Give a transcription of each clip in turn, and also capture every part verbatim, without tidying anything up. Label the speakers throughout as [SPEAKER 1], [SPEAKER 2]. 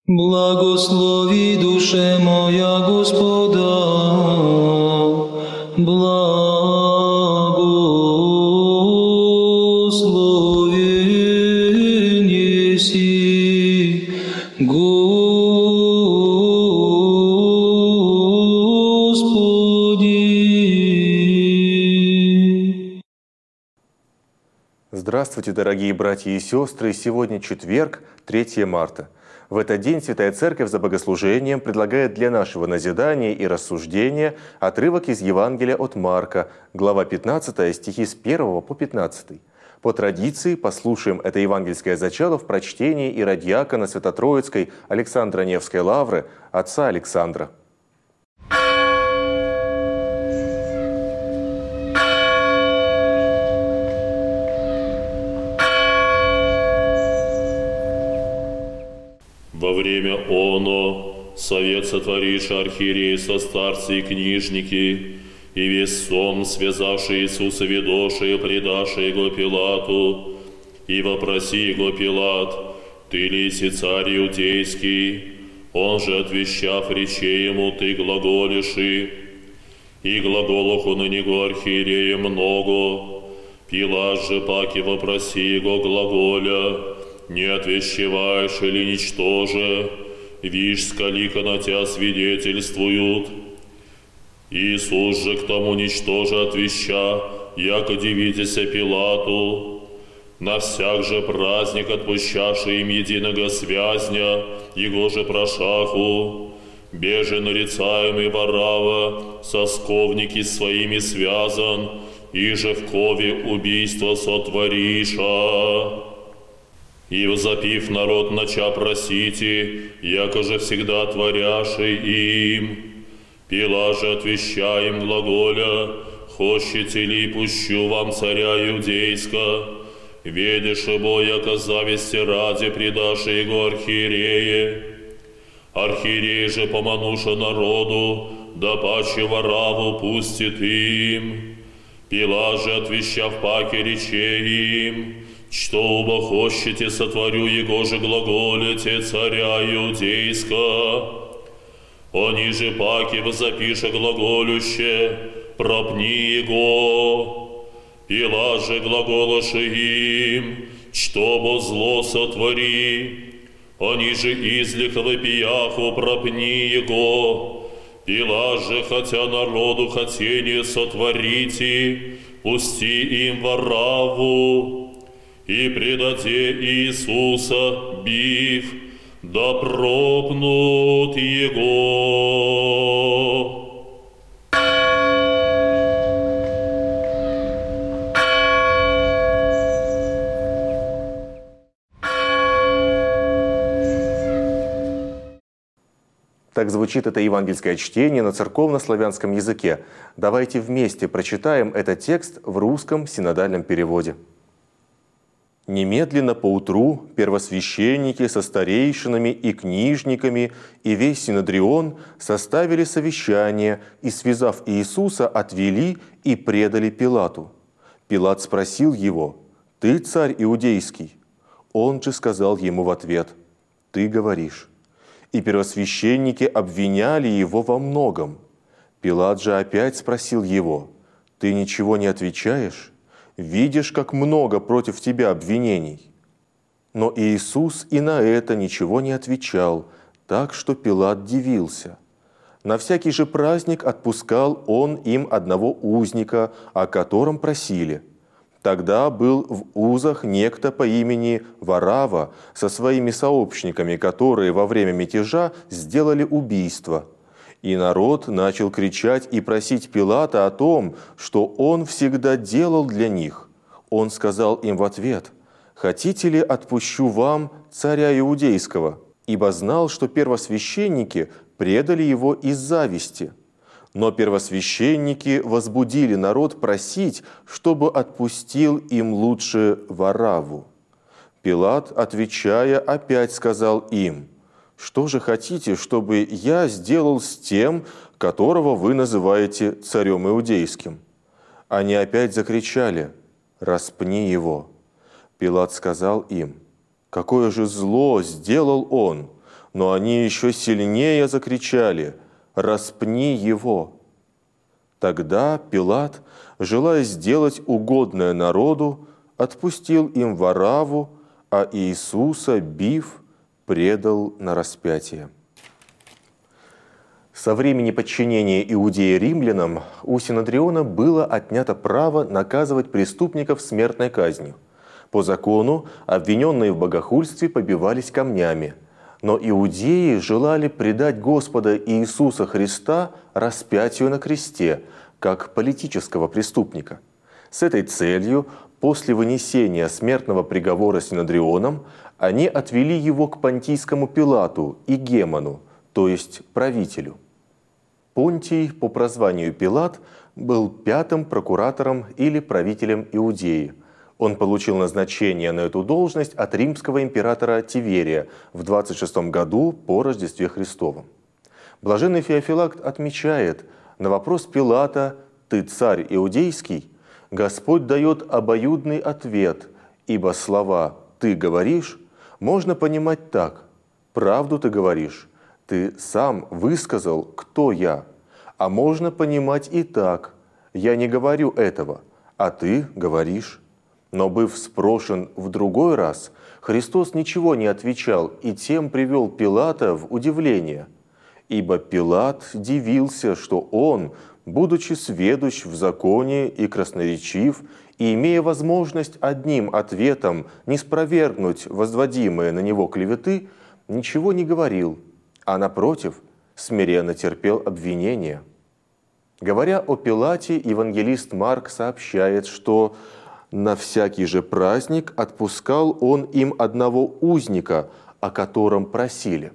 [SPEAKER 1] Благослови, душе моя, Господа, благословен еси, Господи.
[SPEAKER 2] Здравствуйте, дорогие братья и сестры! Сегодня четверг, третье марта. В этот день Святая Церковь за богослужением предлагает для нашего назидания и рассуждения отрывок из Евангелия от Марка, глава пятнадцатая, стихи с первого по пятнадцатый. По традиции послушаем это евангельское зачало в прочтении иродиакона Свято-Троицкой Александра Невской лавры, отца Александра.
[SPEAKER 3] Во время оно совет сотворивший архиерей со старцы и книжники, и весь сон, связавший Иисуса, ведоши и предаши его Пилату, и вопроси его Пилат, ты ли си царь иудейский? Он же, отвещав речей ему, ты глаголиши, и глаголоху на него архиерея много. Пилат же паки вопроси его глаголя, не отвещеваешь или ничтоже, вишь, скалика на тебя свидетельствуют. Иисус же к тому ничтоже отвеща, яко дивитеся Пилату, на всяк же праздник отпущаши им единого связня, его же прошаху, беже нарицаемый Варава, со сковники своими связан, и же в кове убийство сотвориша. И возопив народ, нача просите, яко же всегда творяши им. Пилат же отвеща им глаголя, хощете ли пущу вам царя иудейска, ведеше бо, яко зависти ради предаши его архиерее. Архиерей же, помануша народу, да паче Вараву пустит им. Пилат же, отвещав паке речей им, что оба хощете сотворю его же глаголете царя иудейска. Они же паки возопиша глаголюще, пропни его. Пилат же глаголоше им, что зло сотвори. Они же излиха вопияху, пропни его. Пилат же, хотя народу хотение сотворите, пусти им Вараву. И предаде Иисуса, бив, да пропнут его.
[SPEAKER 2] Так звучит это евангельское чтение на церковно-славянском языке. Давайте вместе прочитаем этот текст в русском синодальном переводе. Немедленно поутру первосвященники со старейшинами и книжниками и весь синодрион составили совещание и, связав Иисуса, отвели и предали Пилату. Пилат спросил его: «Ты царь иудейский?» Он же сказал ему в ответ: «Ты говоришь». И первосвященники обвиняли его во многом. Пилат же опять спросил его: «Ты ничего не отвечаешь? Видишь, как много против тебя обвинений». Но Иисус и на это ничего не отвечал, так что Пилат дивился. На всякий же праздник отпускал он им одного узника, о котором просили. Тогда был в узах некто по имени Варава со своими сообщниками, которые во время мятежа сделали убийство. И народ начал кричать и просить Пилата о том, что он всегда делал для них. Он сказал им в ответ: «Хотите ли, отпущу вам царя иудейского?» Ибо знал, что первосвященники предали его из зависти. Но первосвященники возбудили народ просить, чтобы отпустил им лучше Вараву. Пилат, отвечая, опять сказал им: «Что же хотите, чтобы я сделал с тем, которого вы называете царем иудейским?» Они опять закричали: «Распни его!» Пилат сказал им: «Какое же зло сделал он? Но они еще сильнее закричали: «Распни его!» Тогда Пилат, желая сделать угодное народу, отпустил им Варавву, а Иисуса, бив, предал на распятие. Со времени подчинения Иудеи римлянам у Синодриона было отнято право наказывать преступников смертной казнью. По закону обвиненные в богохульстве побивались камнями, но иудеи желали предать Господа Иисуса Христа распятию на кресте, как политического преступника. С этой целью после вынесения смертного приговора Синодрионом они отвели его к понтийскому Пилату и Гемону, то есть правителю. Понтий, по прозванию Пилат, был пятым прокуратором или правителем Иудеи. Он получил назначение на эту должность от римского императора Тиверия в двадцать шестом году по Рождестве Христовом. Блаженный Феофилакт отмечает: на вопрос Пилата «Ты царь иудейский?» Господь дает обоюдный ответ, ибо слова «ты говоришь» можно понимать так: правду ты говоришь, ты сам высказал, кто я. А можно понимать и так: я не говорю этого, а ты говоришь. Но, быв спрошен в другой раз, Христос ничего не отвечал и тем привел Пилата в удивление. Ибо Пилат дивился, что он, будучи сведущ в законе и красноречив, и имея возможность одним ответом не спровергнуть возводимые на него клеветы, ничего не говорил, а, напротив, смиренно терпел обвинения. Говоря о Пилате, евангелист Марк сообщает, что на всякий же праздник отпускал он им одного узника, о котором просили.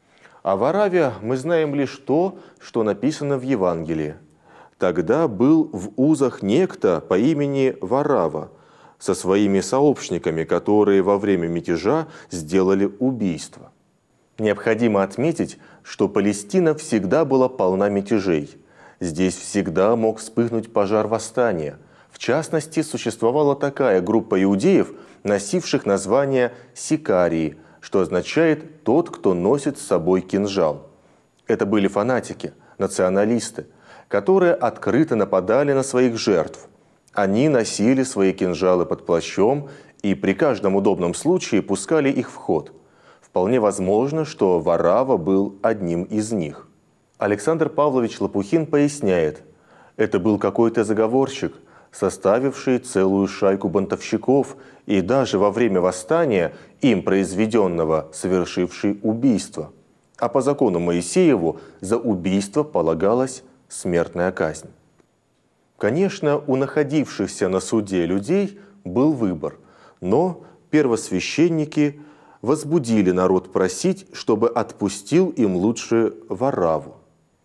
[SPEAKER 2] О Варавве мы знаем лишь то, что написано в Евангелии. Тогда был в узах некто по имени Варавва со своими сообщниками, которые во время мятежа сделали убийство. Необходимо отметить, что Палестина всегда была полна мятежей. Здесь всегда мог вспыхнуть пожар восстания. В частности, существовала такая группа иудеев, носивших название «сикарии», что означает «тот, кто носит с собой кинжал». Это были фанатики, националисты, которые открыто нападали на своих жертв. Они носили свои кинжалы под плащом и при каждом удобном случае пускали их в ход. Вполне возможно, что Варавва был одним из них. Александр Павлович Лопухин поясняет: это был какой-то заговорщик, составивший целую шайку бунтовщиков и даже во время восстания, им произведенного, совершивший убийство. А по закону Моисееву за убийство полагалась смертная казнь. Конечно, у находившихся на суде людей был выбор, но первосвященники возбудили народ просить, чтобы отпустил им лучше Варавву.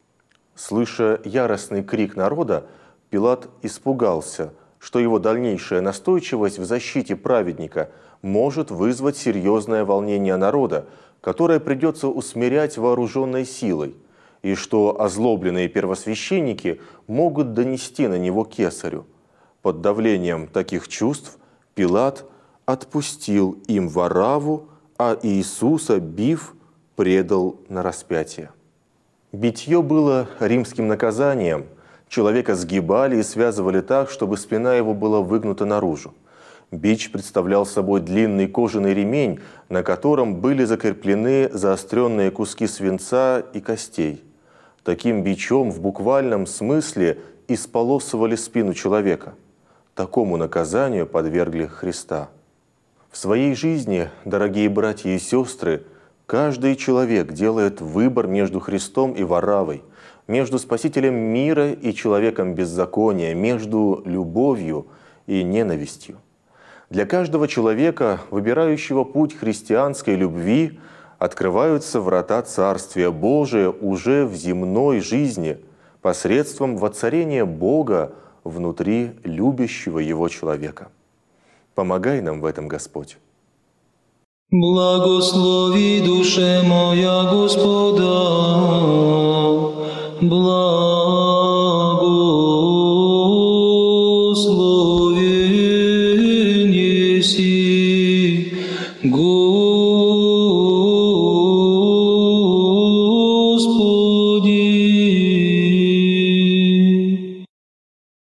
[SPEAKER 2] Слыша яростный крик народа, Пилат испугался, что его дальнейшая настойчивость в защите праведника может вызвать серьезное волнение народа, которое придется усмирять вооруженной силой, и что озлобленные первосвященники могут донести на него кесарю. Под давлением таких чувств Пилат отпустил им Варавву, а Иисуса, бив, предал на распятие. Битье было римским наказанием. Человека сгибали и связывали так, чтобы спина его была выгнута наружу. Бич представлял собой длинный кожаный ремень, на котором были закреплены заостренные куски свинца и костей. Таким бичом в буквальном смысле исполосывали спину человека. Такому наказанию подвергли Христа. В своей жизни, дорогие братья и сестры, каждый человек делает выбор между Христом и Вараввой, между Спасителем мира и человеком беззакония, между любовью и ненавистью. Для каждого человека, выбирающего путь христианской любви, открываются врата Царствия Божия уже в земной жизни посредством воцарения Бога внутри любящего Его человека. Помогай нам в этом, Господь.
[SPEAKER 1] Благослови душе моя Господа.